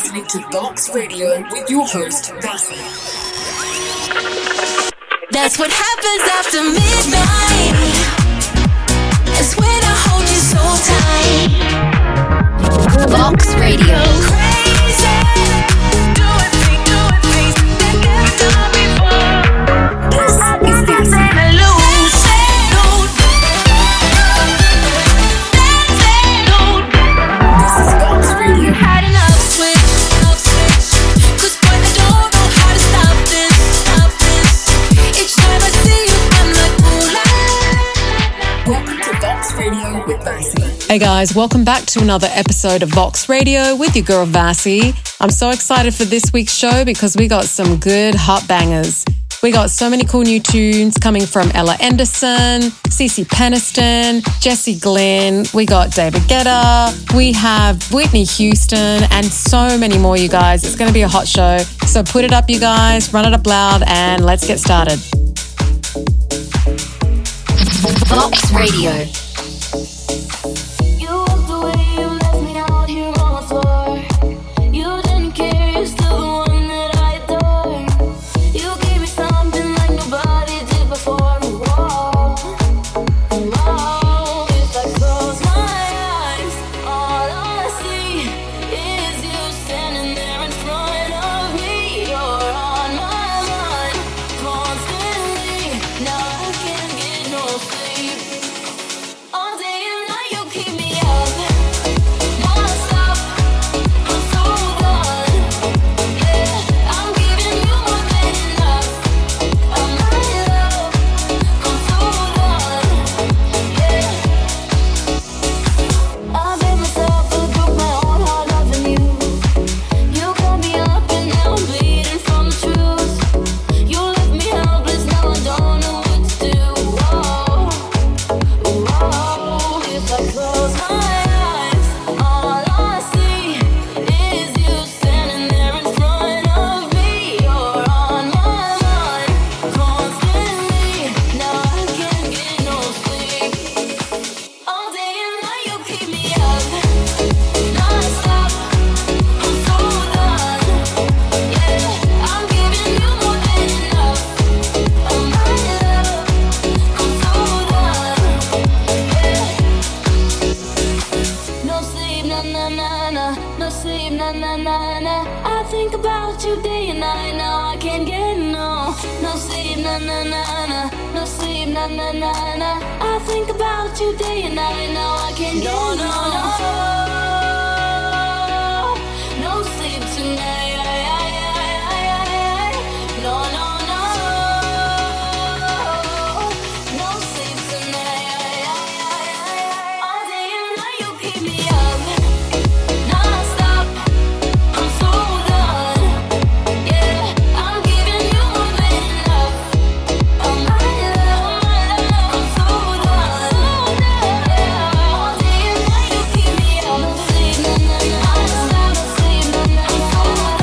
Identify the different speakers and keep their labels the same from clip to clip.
Speaker 1: listening to Vox Radio with your host, Vassy.
Speaker 2: That's what happens after midnight. It's when I hold you so tight. Vox Radio. Crazy. Doing things that never done before.
Speaker 1: This is Vassy. This is Vox Radio.
Speaker 2: Had enough switch. Cause boy, they don't know how to stop this. Each time I see you, I'm like, ooh,
Speaker 1: Welcome to Vox Radio with Vassy.
Speaker 3: Hey guys, welcome back to another episode of Vox Radio with your girl Vassy. I'm so excited for this week's show because we got some good hot bangers. We got so many cool new tunes coming from Ella Anderson, Cece Peniston, Jessie Glynn, we got David Guetta, we have Whitney Houston, and so many more, you guys. It's going to be a hot show. So put it up, you guys, run it up loud, and let's get started.
Speaker 2: Vox Radio.
Speaker 4: You walked away, you left me out here on the floor. You didn't care, you're still the one that I adore. You gave me something like nobody did before. Whoa, whoa. If I close my eyes, all I see is you standing there in front of me. You're on my mind constantly. Now I can't get no sleep. All day and night you keep me up, non-stop. I'm so done. Yeah, I'm giving you more than enough of my love. I'm so done. Yeah, I made myself a broke my own heart loving you. You cut me up and now I'm bleeding from the truth. You left me helpless, now I don't know what to do. Whoa. If I close my eyes, all I see is you standing there in front of me. You're on my mind constantly. Now I can't get no sleep. All day and night you keep me up, non-stop. I'm so done. Yeah, I'm giving you more than enough of my love. I'm so done. Yeah. No sleep, na na na na. No sleep, na na na na. I think about you day and night. Now I can't get no. No sleep, na na na na. No sleep, na na na na. I think about you day and night. Now I can't get no. No sleep tonight. No, no, no. No sleep tonight. All day and night you keep me up, non-stop. I'm so done. Yeah, I'm giving you more than enough of my love. I'm so done. Yeah, all day and night you keep me up. No sleep, no, no, no.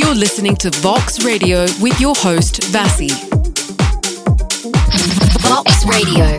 Speaker 3: You're listening to Vox Radio with your host, Vasi.
Speaker 1: Vox Radio.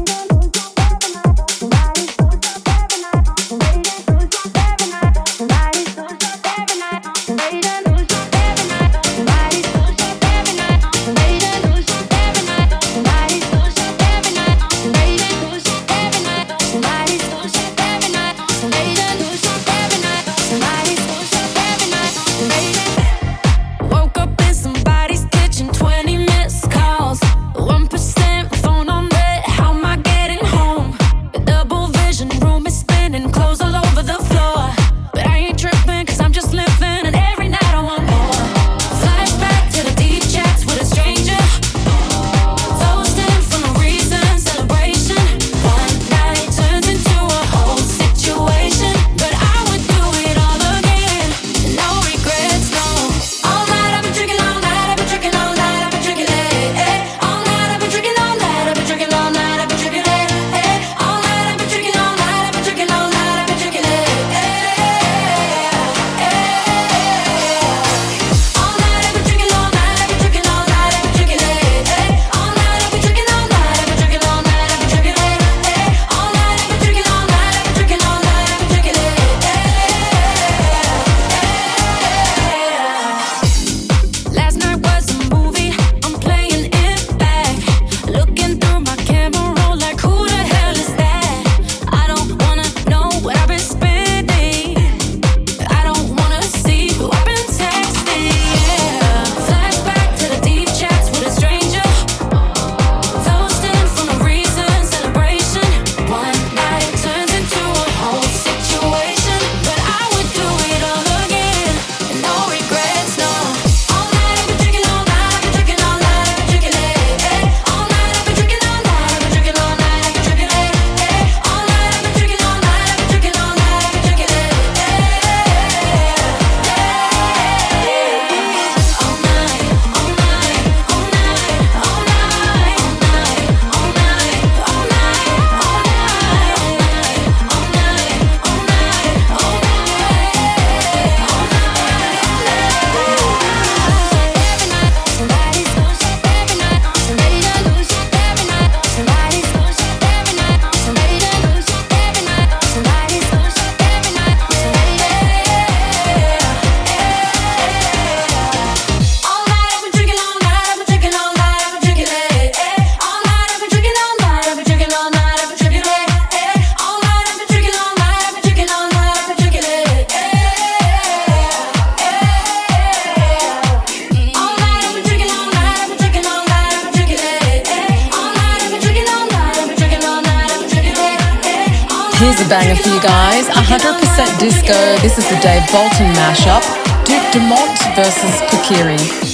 Speaker 3: Here's a banger for you guys. 100% disco. This is the Dave Bolton mashup. Duke Dumont versus Kokiri.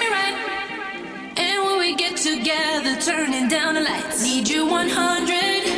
Speaker 2: Together, turning down the lights. Need you 100. Need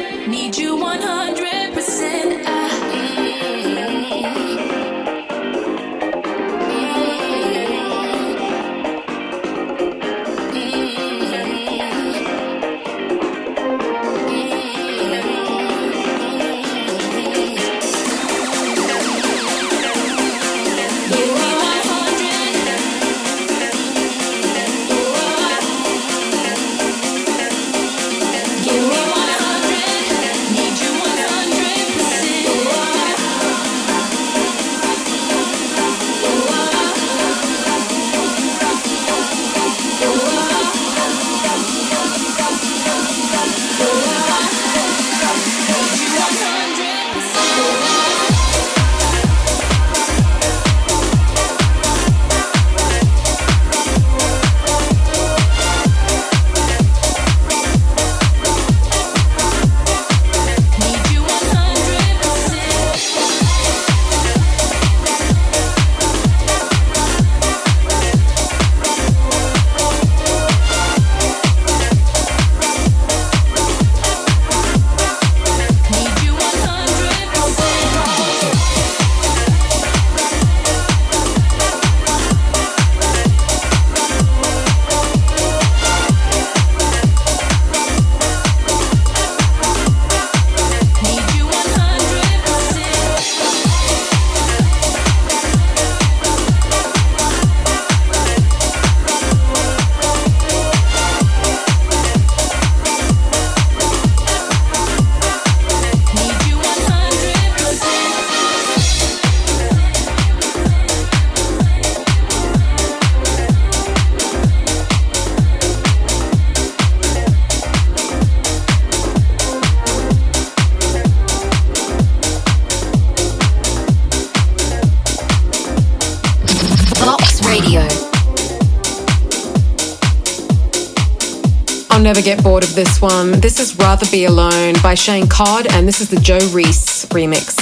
Speaker 3: I'll never get bored of this one. This is Rather Be Alone by Shane Codd, and this is the Joe Reese remix.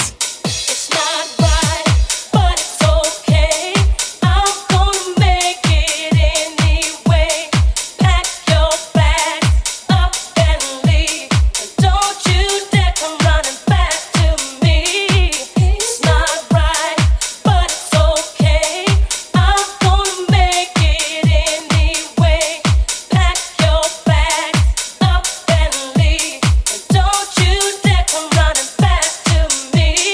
Speaker 2: Don't you dare come running back to me.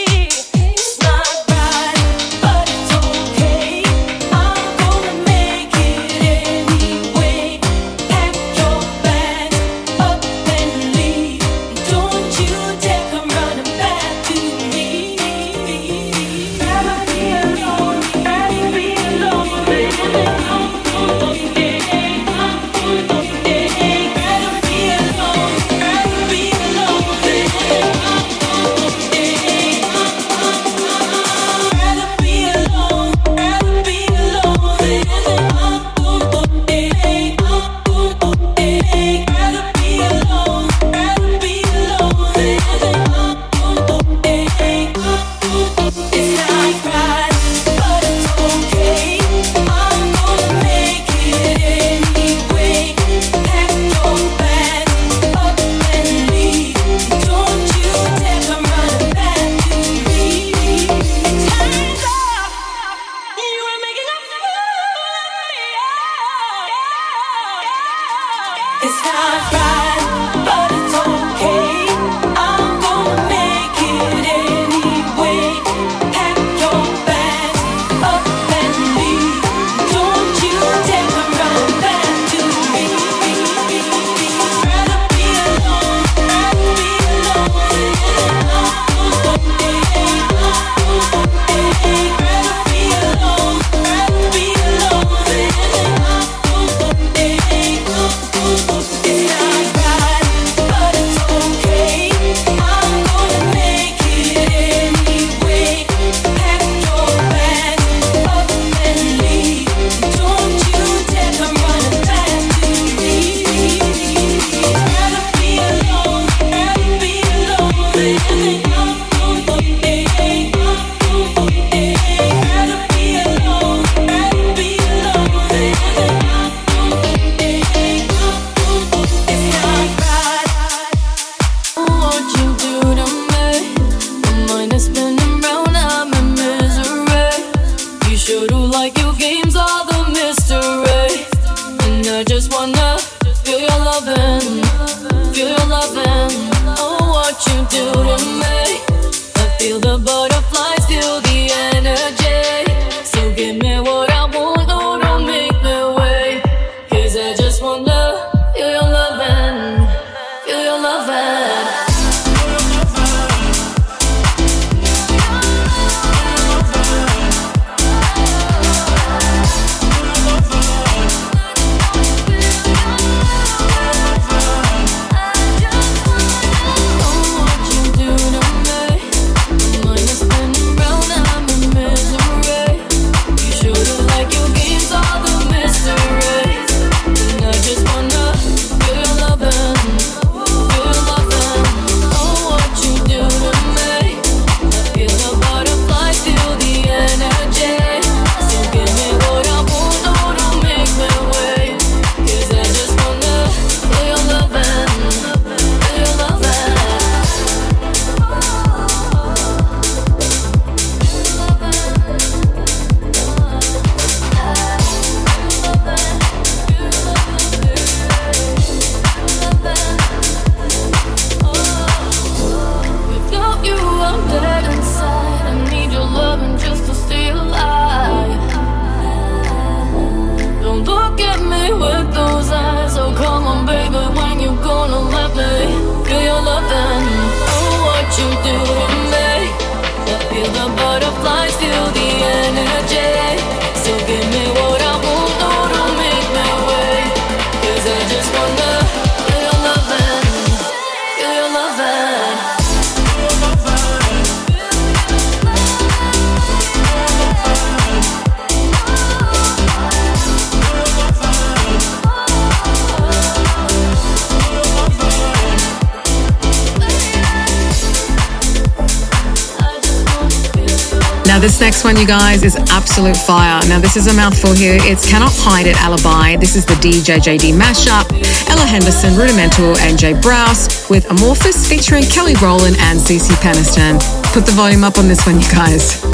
Speaker 3: Now this next one, you guys, is absolute fire. Now this is a mouthful here. It's Cannot Hide It Alibi. This is the DJJD mashup. Ella Henderson, Rudimental, and Jay Browse with Amorphous featuring Kelly Rowland and CeCe Peniston. Put the volume up on this one, you guys.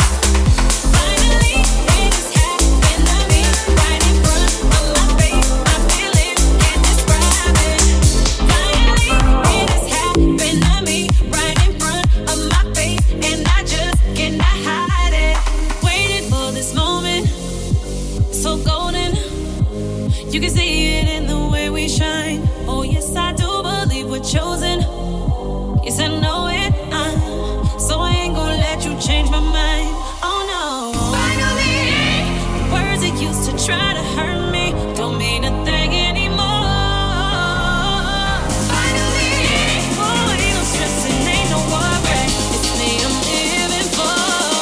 Speaker 2: You can see it in the way we shine. Oh yes, I do believe we're chosen. Yes, I know it. So I ain't gonna let you change my mind. Oh no. Finally, the words that used to try to hurt me don't mean a thing anymore. Finally, oh, ain't no stressing, ain't no worry. It's me I'm living for.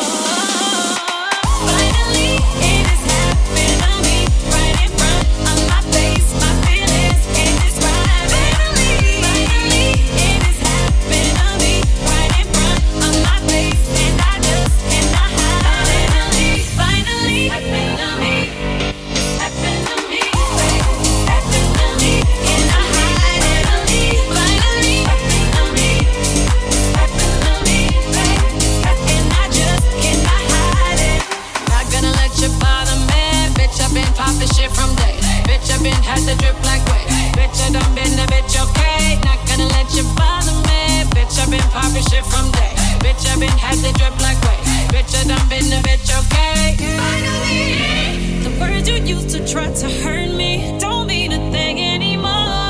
Speaker 2: Finally, it has happened to me right in front of my face. My feelings can't describe it. Finally, it has happened to me right in front of my face, and I just cannot hide it. Finally, happened to me. Happened to me. Happened to me. Can I hide it? Finally, happened to me. Happened to me. And I just cannot hide it. Not gonna let you bother me. Bitch, I've been popping shit from day. Bitch, I've been had to drip like way. Bitch, I done been a bitch, okay. Not gonna let you bother me. Bitch, I've been popping shit from day. Bitch, I've been had to drip like way. Bitch, I done been a bitch, okay. Finally, the words you used to try to hurt me don't mean a thing anymore.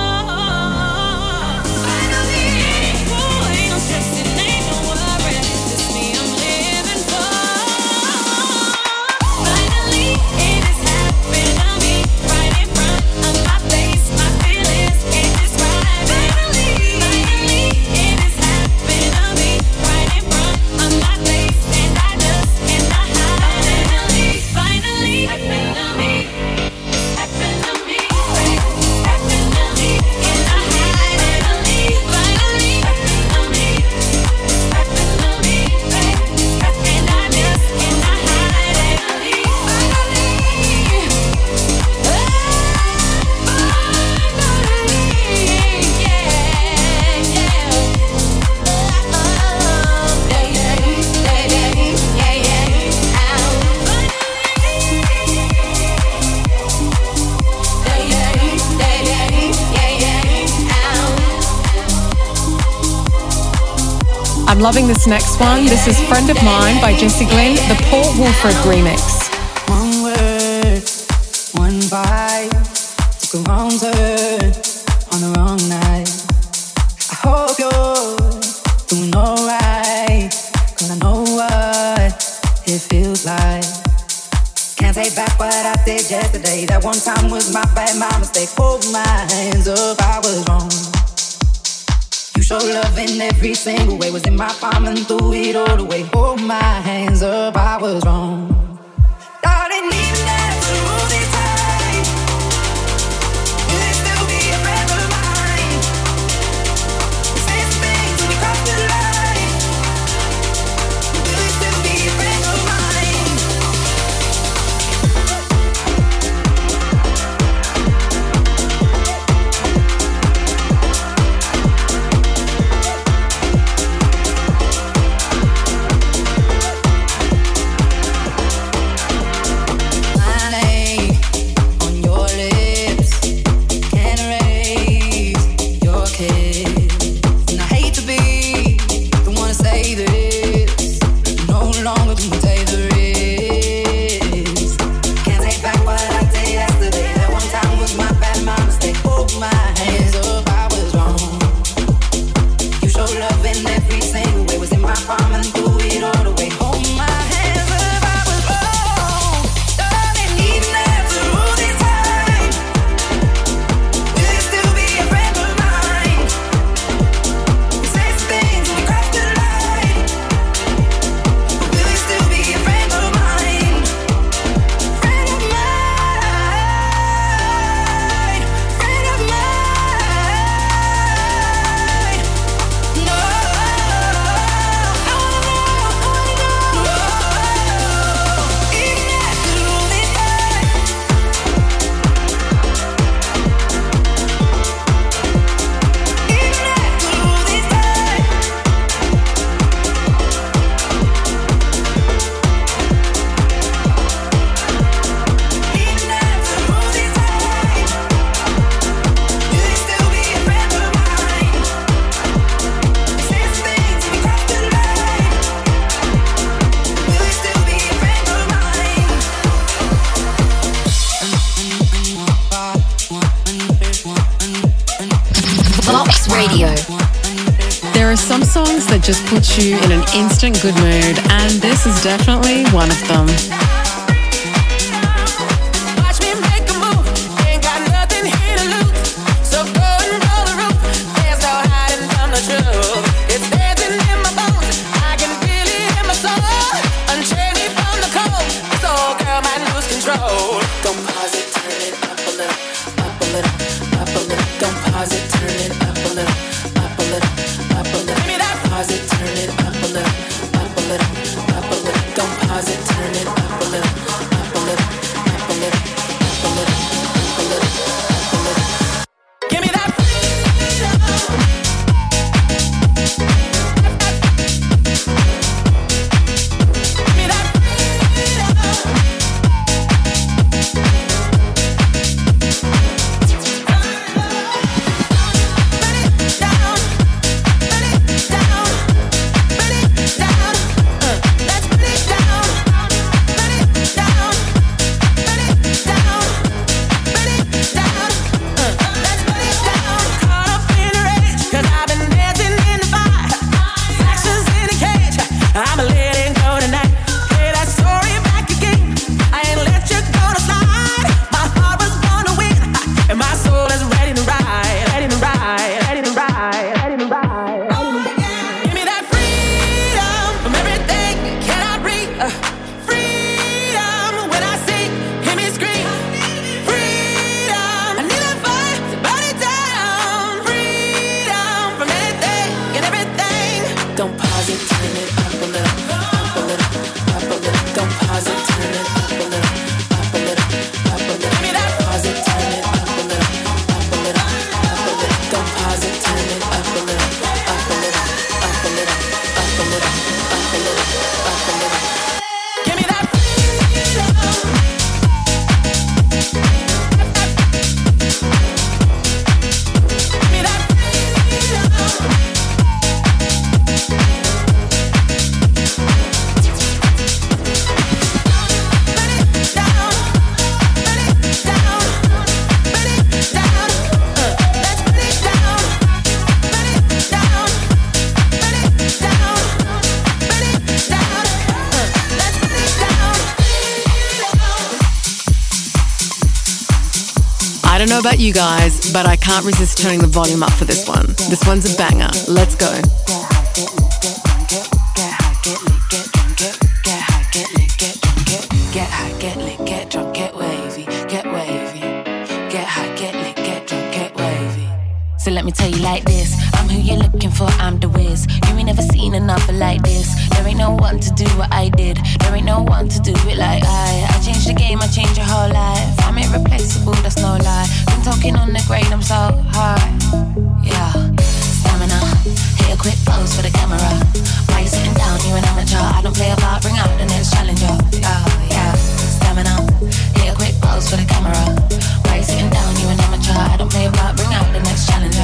Speaker 2: Finally, oh, ain't no stressing, ain't no worry. It's me I'm living for. Finally, it has happened to me right in front of my face. My feelings can't describe it. Finally, it has happened to me right in front of my face, and I just cannot hide it. Finally, happened to me. Happened to me. Happened to me. Can I hide it? Finally, happened to me. Happened to me. And I just cannot hide it.
Speaker 3: I'm loving this next one. This is Friend of Mine by Jesse Glynn, the Paul Wolford remix.
Speaker 5: One word, one vibe, took a wrong turn on the wrong night. I hope you're doing alright, 'cause I know what it feels like. Can't take back what I did yesterday. That one time was my bad, my mistake. Hold my hands up, I was wrong. You show love in every single way. Was in my palm and threw it all away. Hold my hands up, I was wrong. Darling, even after all this time, will you still be a friend of mine? We say some things and we cross the line. Will you still be a friend of mine?
Speaker 1: Vox Radio.
Speaker 3: There are some songs that just put you in an instant good mood, and this is definitely one of them.
Speaker 2: Watch me make a move. Ain't got nothing here to lose. So go and roll the roof. There's no hiding from the truth. It's dancing in my bones. I can feel it in my soul. Unchain me from the cold. So girl, might lose control. Don't pause it, turn it up a little, up a little, up a little. Don't pause it, turn it up a little, up a little, up a little. Give me that. Pause it, turn it up a little, up a little, up a little. Don't pause it, turn it up a little, up a little, up a little, up a little, up a little, up a little. Give me that freedom. Give me that freedom. I'm letting go tonight. Play that story back again. I ain't let you go to slide. My heart was born to win, and my soul is ready to ride, ready to ride, ready to ride, ready to ride. Give me that freedom from everything. Can I breathe? Freedom when I sing, hear me scream. Freedom, I need that fire to burn it down. Freedom from anything and everything. Don't pause it, turn it up a little, up a little, up a little. Don't pause it, turn it up a little, up a little, up a little. Give me that. Pause it, turn it up a little, up a little, up a little. Don't pause it, turn it up a little, up a little, up a little, up a little, up a little, up a little. Give me that freedom. Give me that freedom.
Speaker 3: I don't know about you guys, but I can't resist turning the volume up for this one. This one's a banger. Let's go.
Speaker 5: Get high, get lit, get drunk, get wavy, get wavy. Get high, get lit, get drunk, get wavy. So let me tell you like this, I'm who you're looking for, I'm the whiz. You ain't never seen another like this. There ain't no one to do what I did. There ain't no one to do it like I changed the game, I changed your whole life. I'm irreplaceable, that's no lie. Been talking on the grade, I'm so high. Yeah, stamina, hit a quick pose for the camera. Why you sitting down, you're an amateur. I don't play a part, bring out the next challenger. Yeah, stamina, hit a quick pose for the camera. Why you sitting down, you're an amateur. I don't play a part, bring out the next challenger.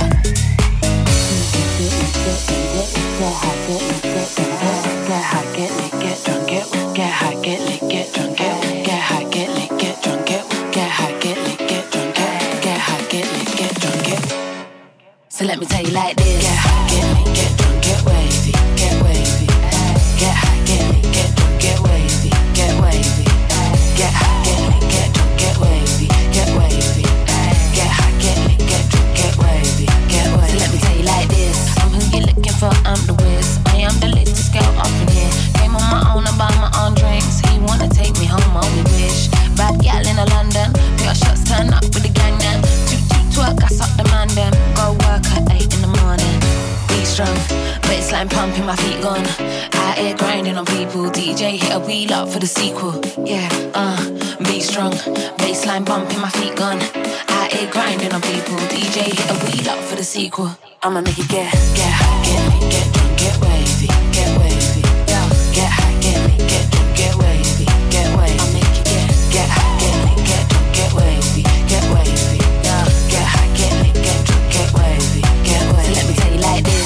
Speaker 5: Get high, get lit, get drunk, get high, get lit, get drunk, get high, get lit, get drunk, get high, get lit, get drunk, get high, get lit, get drunk, So let me tell you like this. Get high, get lit, get drunk, get wavy, get wavy. Get high, get lit, get drunk, get wavy, get wavy. Get high, get lit, get drunk, get wavy, get wavy. Get high, get lit, get drunk, get wavy, get wavy. So let me tell you like this. I'm who you're looking for, I'm the whiz. I am the latest girl up in here. Came on my own and buy my own drinks. He wanna take me home, only wish. Bad gal in London. Got shots turn up with the gang then. Twerk, gas up the man them. Go work at 8 in the morning. Be strong, baseline pumping, my feet gone. Out here grinding on people. DJ hit a wheel up for the sequel. Yeah, be strong, baseline bumping, my feet gone. Out here grinding on people. DJ hit a wheel up for the sequel. I'ma make it get high, get lit, get drunk, get wavy, get wavy. Yeah, get high, get lit, get drunk, get wavy, get wavy. I'll make it get high, get lit, get drunk, get wavy, get wavy. Yeah, get high, get lit, get drunk, get wavy, get wavy. So let me tell you like this.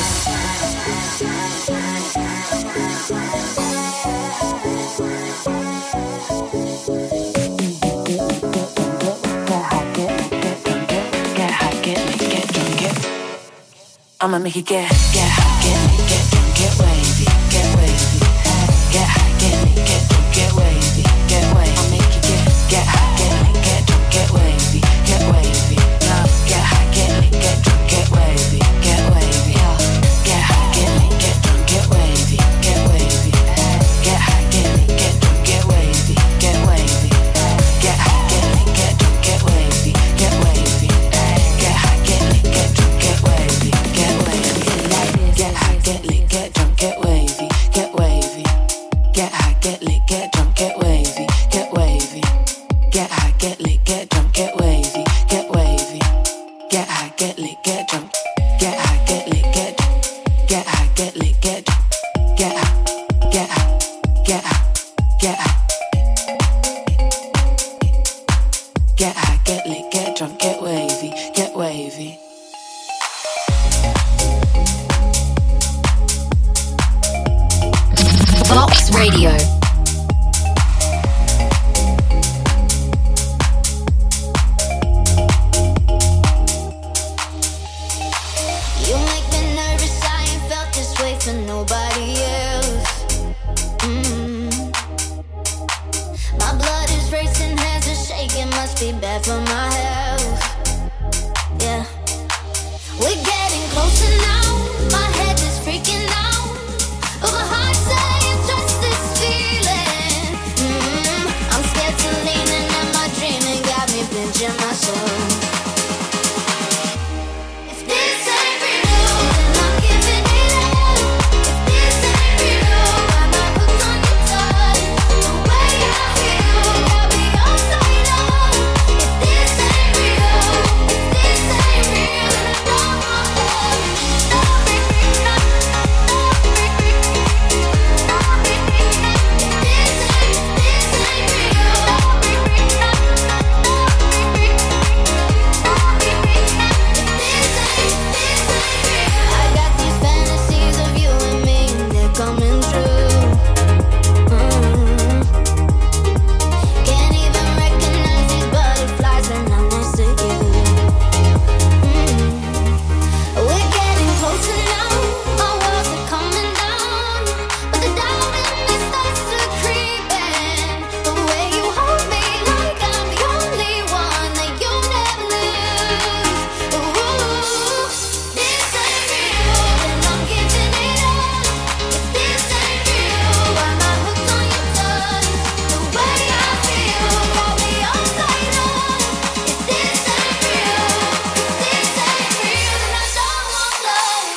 Speaker 6: I'ma make it get hot, get lit, get drunk, get wavy, get wavy. Get hot, get lit, get drunk, get wavy, get wavy. I'll make you get hot, get lit, get drunk, get wavy, get wavy. Yeah. Get hot, get lit, get drunk, get wavy, get wavy. Yeah. Get hot, get lit, get drunk, get wavy, get wavy. Get hot, get lit, get drunk, get wavy, get wavy. Get hot, get lit, get drunk, get wavy, get wavy. Get hot, get lit, get drunk, get wavy, get wavy. Get hot, get lit, get drunk, get wavy, get wavy. Get hot, get lit, get drunk, get wavy, get wavy. Get hot, get lit, get drunk, get wavy, get wavy. Get hot, get lit, get drunk. Get hot, get lit, get hot, get lit, get drunk. Get hot, get hot, get hot, get hot. Get hot, get lit, get drunk, get wavy, get wavy.
Speaker 1: Vox Radio.
Speaker 4: You make me nervous, I ain't felt this way for nobody else. My blood is racing, hands are shaking, must be bad for my health. Yeah. We're getting closer now, my head is freaking out. But my heart saying trust this feeling. I'm scared to lean in and my dreaming got me pinching myself. If this ain't real, then I'm giving it up. If this ain't real, why am I hooked on your touch? The way I feel got me upside down. If this ain't real, if this ain't real, then I don't want love. I got these fantasies of you and me, and they're coming true. Can't even recognize these butterflies when I'm next to you. We're getting closer now, our walls are coming down, but the doubt in me starts to creep in. The way you hold me like I'm the only one that you never lose. Ooh, this ain't real, then I'm giving it up. If this ain't real, why am I hooked on your touch? The way I feel got me upside down. If this ain't real, if this ain't real, then I don't want love.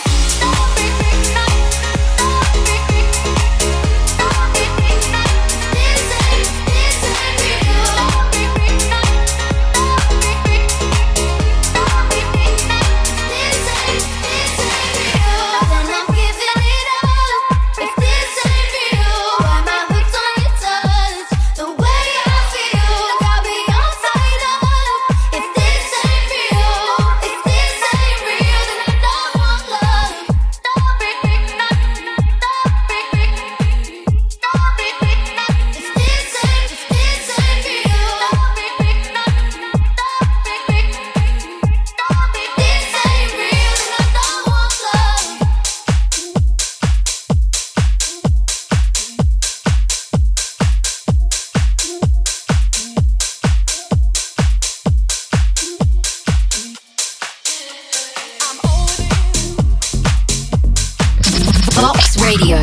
Speaker 1: Vox Radio.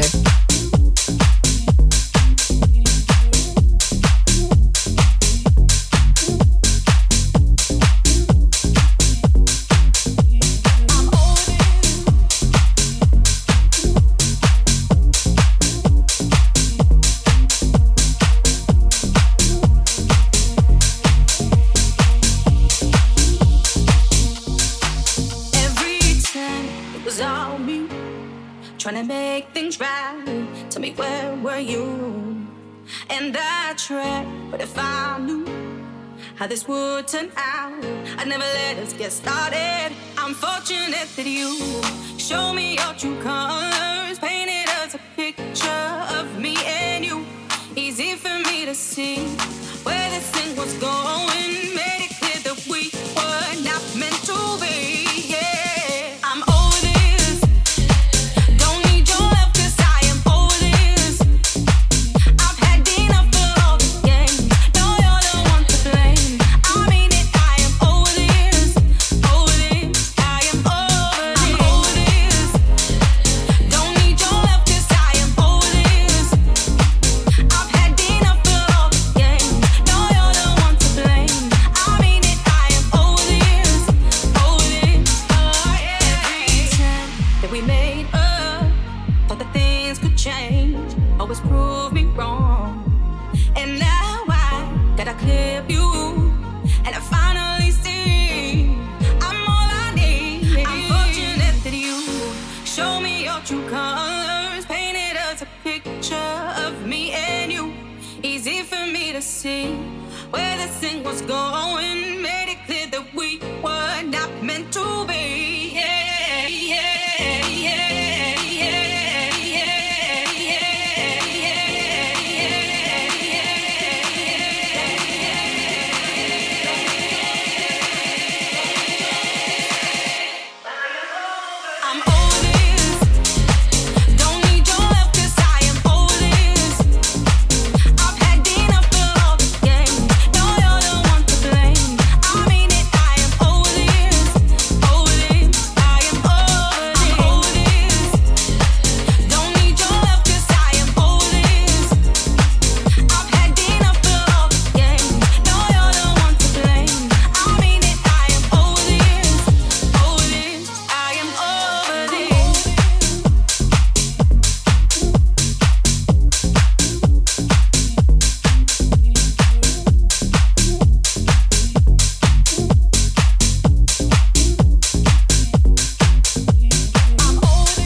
Speaker 2: Every time it was all me, trying to make things right. Tell me, where were you? And I tried, but if I knew how this would turn out, I'd never let us get started. I'm fortunate that you showed me your true colors, painted us a picture of me and you. Easy for me to see where this thing was going, made it clear that we were not meant to be. Yeah, I'm over this.
Speaker 7: we made up. Thought that things could change, always prove me wrong. And now I gotta clear you, and I finally see I'm all I need. I'm fortunate that you show me your true colors, painted us a picture of me and you. Easy for me to see where this thing was going, made it clear that we were not meant to be. Yeah, yeah, yeah, yeah, yeah, I'm over this. Don't need your help 'cause I am over this. I've had enough of all the games. No, you're the one to blame. I mean it. I am over this. Over this. I am over this. Over this. Don't need your help 'cause I am over this. I've had enough of all the games. No, you're the one to blame. I mean it. I am over this. Over this. I am over this. I'm over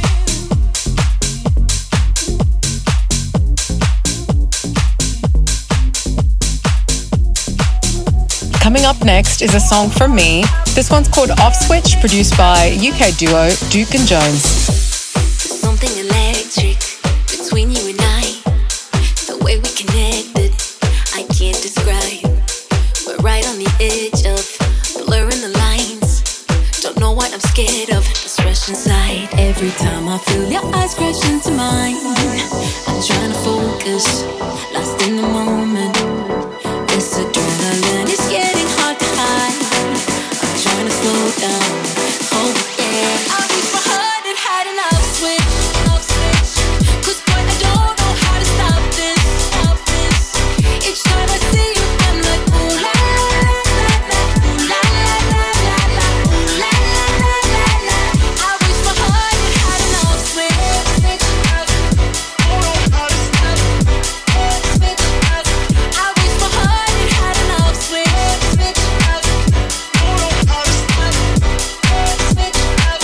Speaker 3: Coming up next is a song from me. This one's called Off Switch, produced by UK duo Duke and Jones.
Speaker 6: Something electric between you and I. The way we connected, I can't describe. We're right on the edge of blurring the lines. Don't know what I'm scared of. This rush inside. Every time I feel your eyes crash into mine, I'm trying to focus, lost in the moment. This adrenaline is getting hard to hide. I'm trying to slow down. Oh yeah. I wish my heart had an off switch. Off switch. 'Cause boy, I don't know how to stop this. Stop this. Each time I see you, I'm like ooh la la la la, ooh la la la la la, ooh la la la la la. I wish my heart had an off switch. Switch up. Don't know how to stop. Switch up. I wish my heart had an off switch. Switch up. Don't know how to stop. Switch up.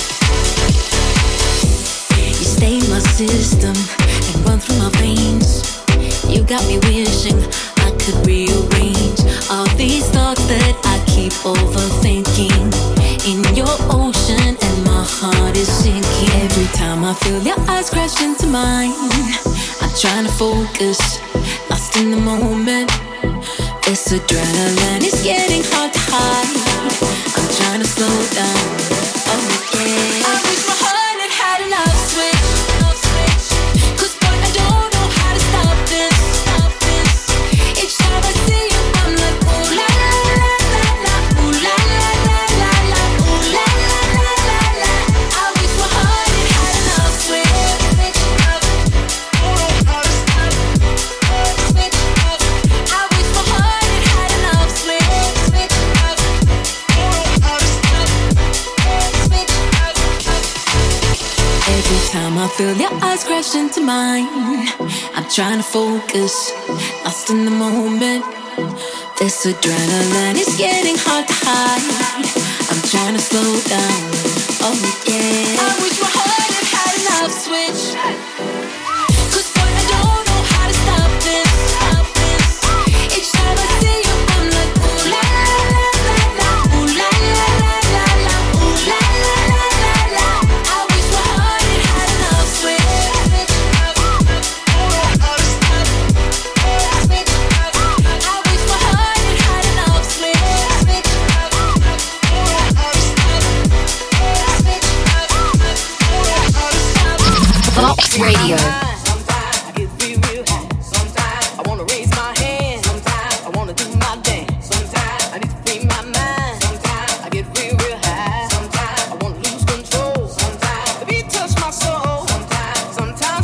Speaker 6: You stay in my system and run through my veins. You got me wishing I could rearrange all these thoughts that I keep overthinking. In your ocean and my heart is sinking. Every time I feel your eyes crash into mine, I'm trying to focus, lost in the moment. This adrenaline is getting hard to hide. I'm trying to slow down. Oh yeah. I wish my heart had an off switch. Off switch. 'Cause boy, I don't know how to stop this. Stop this. Each time I see you, I'm like ooh la la la la la, ooh la la la la la, ooh la la la la la. I wish my heart had an off switch. Switch up. Don't know how to stop. Switch up. I wish my heart had an off switch. Switch up. Don't know how to stop. Switch up. Every time I feel your eyes crash into mine, I'm trying to focus, lost in the moment. This adrenaline is getting hard to hide. I'm trying to slow down. Oh yeah. I wish my heart had an off switch. 'Cause boy, I don't know how to stop this. Stop this. Each time I see you, I'm like ooh la la la la, ooh la la la la la, ooh la la la la la. I wish my heart had an off switch. Switch up. Don't know how to stop. Switch up. I wish my heart had an off switch. Switch up. Don't know how to stop. Switch up. Don't know how to stop.
Speaker 1: Vox Radio.
Speaker 7: Sometimes I get real high. Sometimes I wanna raise my hand. Sometimes I wanna do my dance. Sometimes I need to free my mind. Sometimes I get real high. Sometimes I wanna lose control. Sometimes the beat touch my soul. Sometimes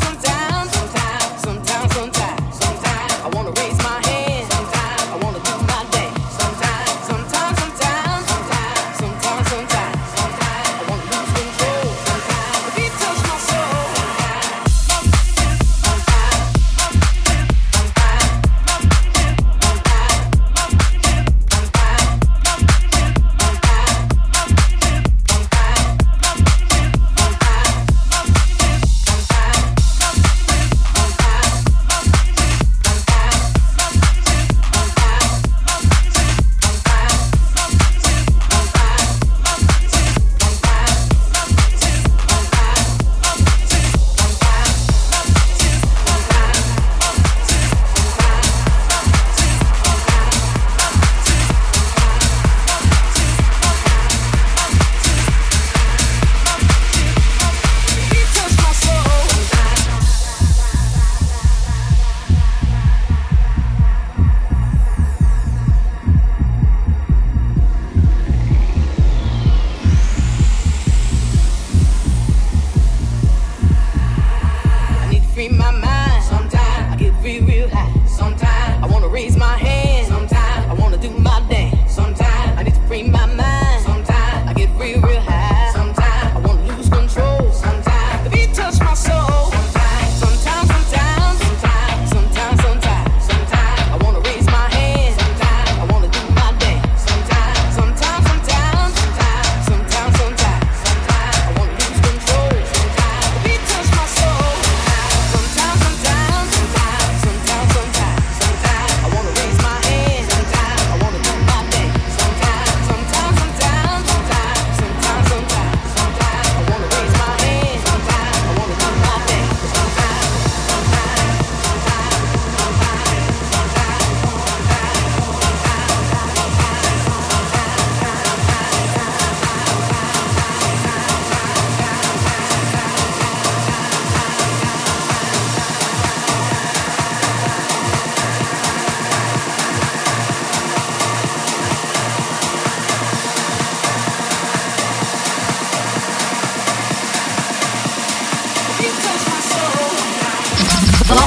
Speaker 7: I wanna raise my hand. Sometimes I wanna do my dance. Sometimes I wanna lose control. Sometimes the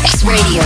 Speaker 1: Vox Radio.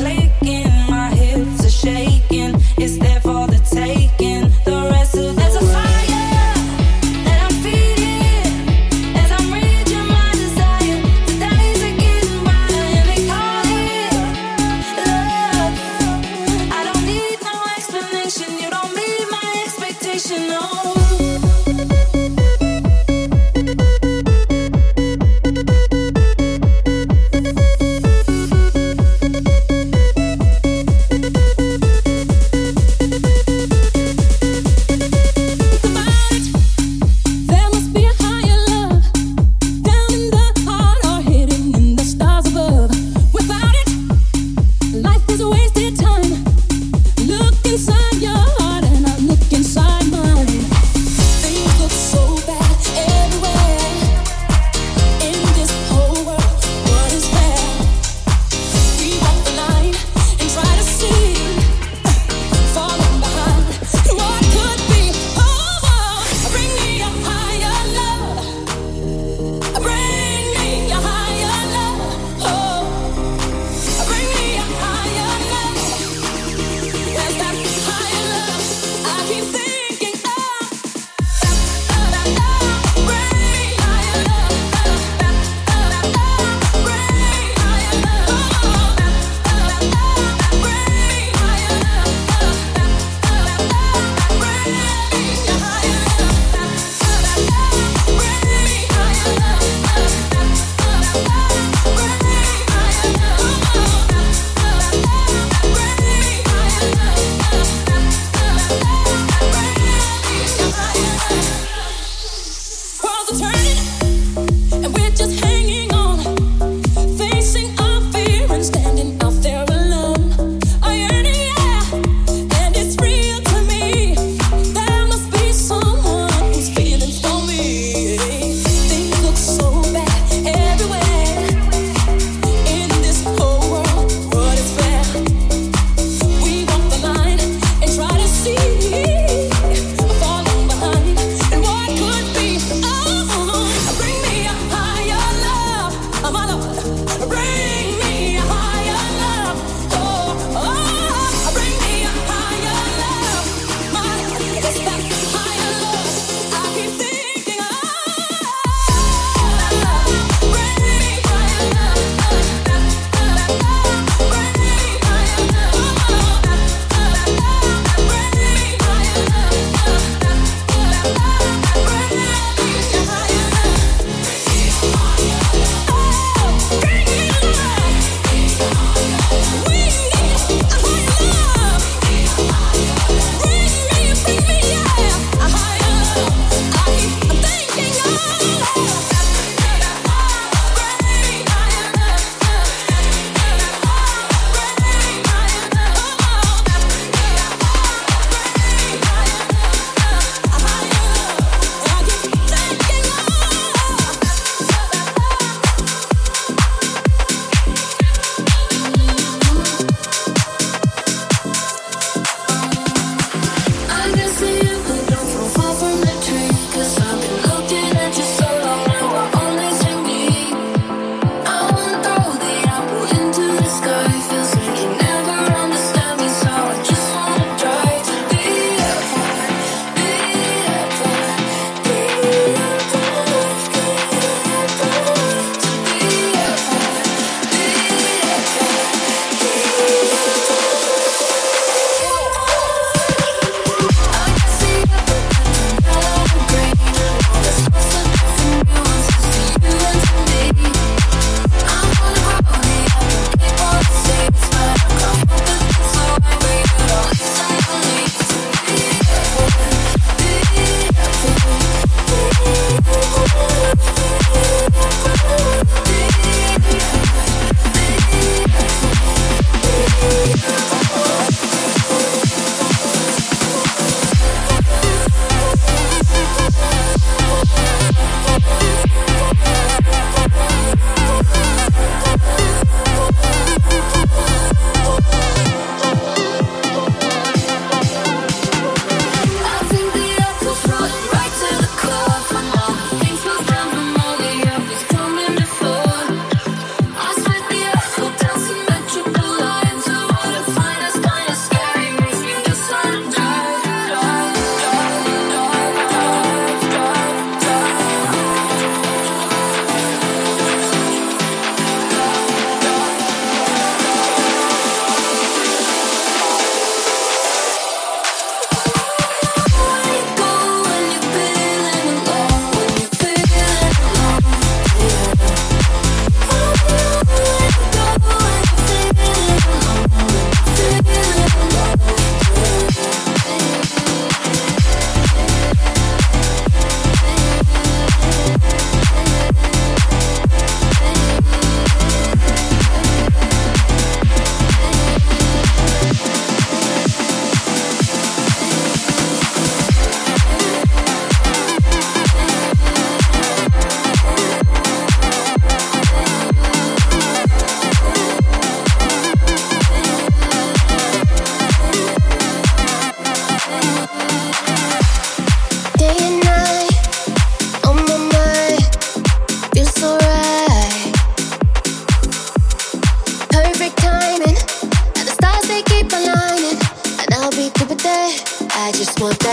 Speaker 4: It's there for the taking. The rest of there's a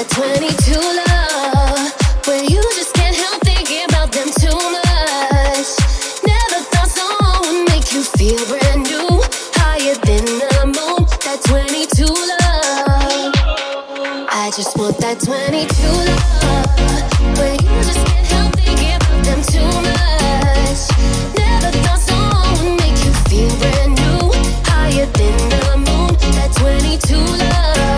Speaker 4: that 22 love, where you just can't help thinking about them too much. Never thought someone would make you feel brand new, higher than the moon. That 22 love, I just want that 22 love, where you just can't help thinking about them too much. Never thought someone would make you feel brand new, higher than the moon. That 22 love.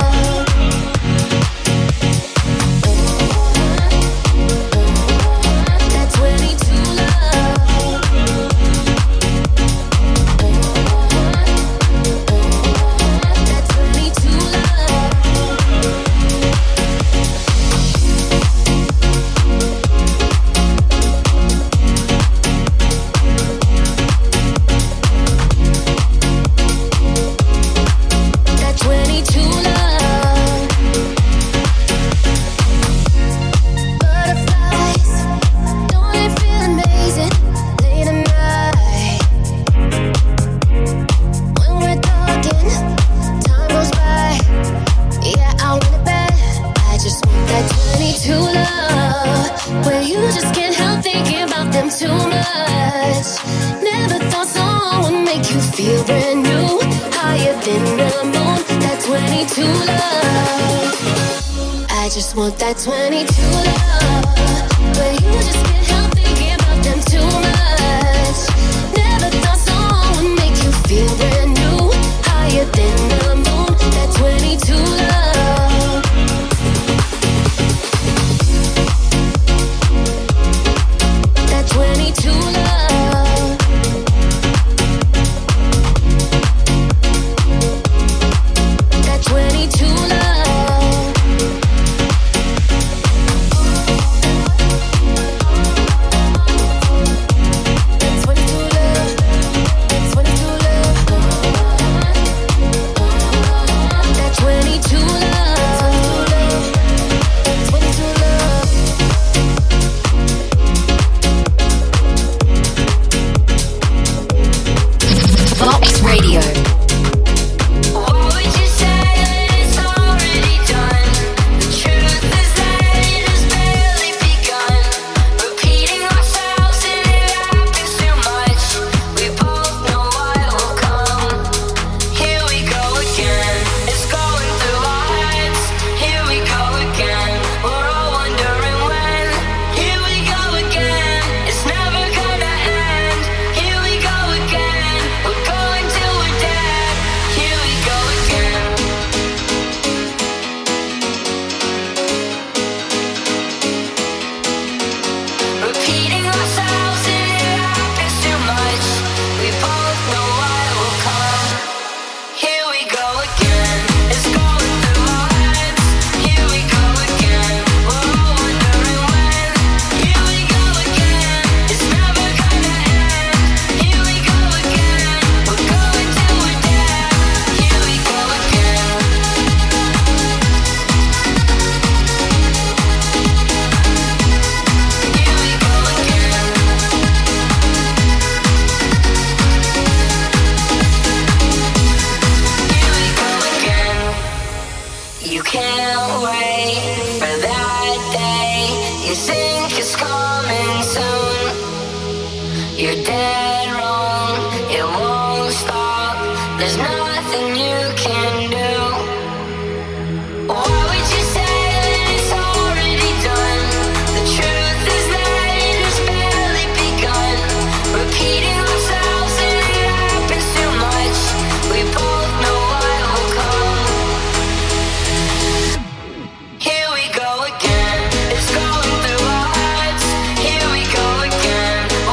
Speaker 4: Want that 22 love, where you just can't help thinking about them too much. Never thought someone would make you feel brand new, higher than the moon. That 22 love. That 22 love. That 22 love.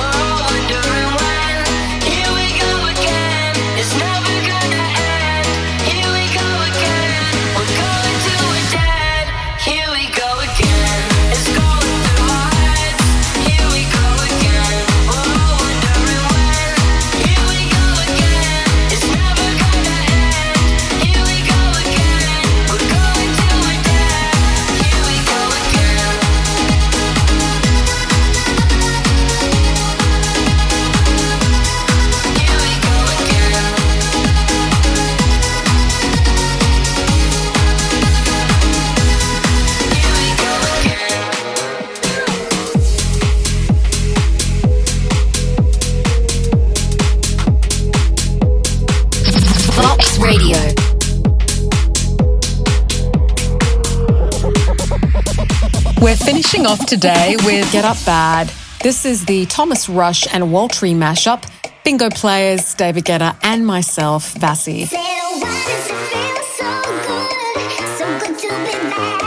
Speaker 2: It's never gonna end.
Speaker 3: Finishing off today with Get Up Bad. This is the Thomas Rush and Waltry mashup. Bingo players, David Guetta and myself, Vassie.
Speaker 4: Say, why does it feel so good to be back?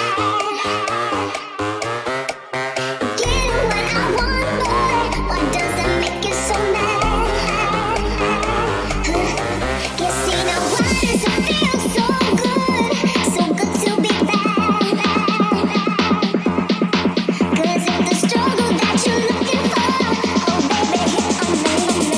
Speaker 4: Get what I want, boy. Why does it make you so mad? You see, now why does it feel so good to be back? 'Cause of the struggle that you're looking for. Oh baby, hit on me.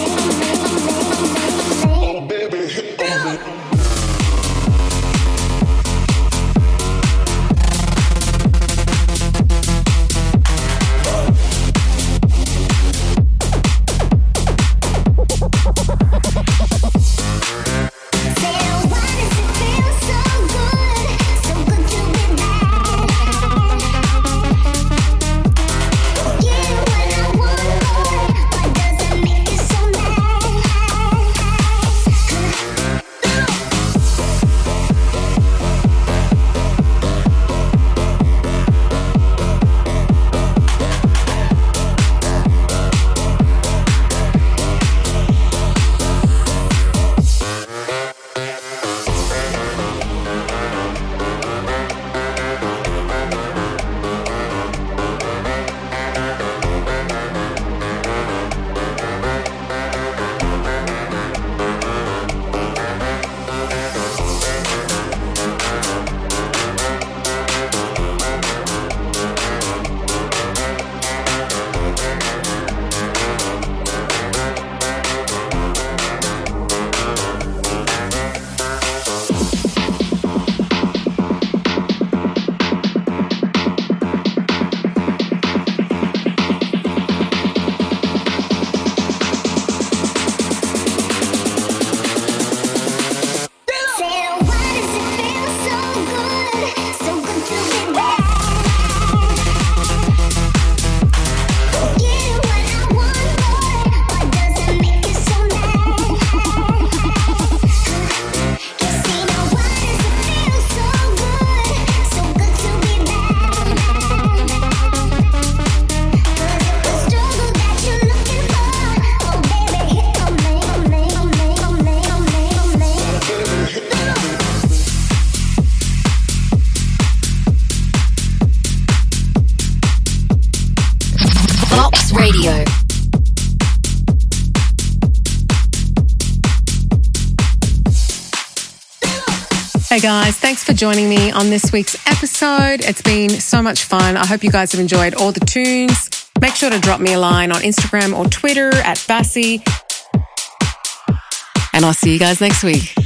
Speaker 1: Radio.
Speaker 3: Hey guys, thanks for joining me on this week's episode. It's been so much fun. I hope you guys have enjoyed all the tunes. Make sure to drop me a line on Instagram or Twitter @Vassie. And I'll see you guys next week.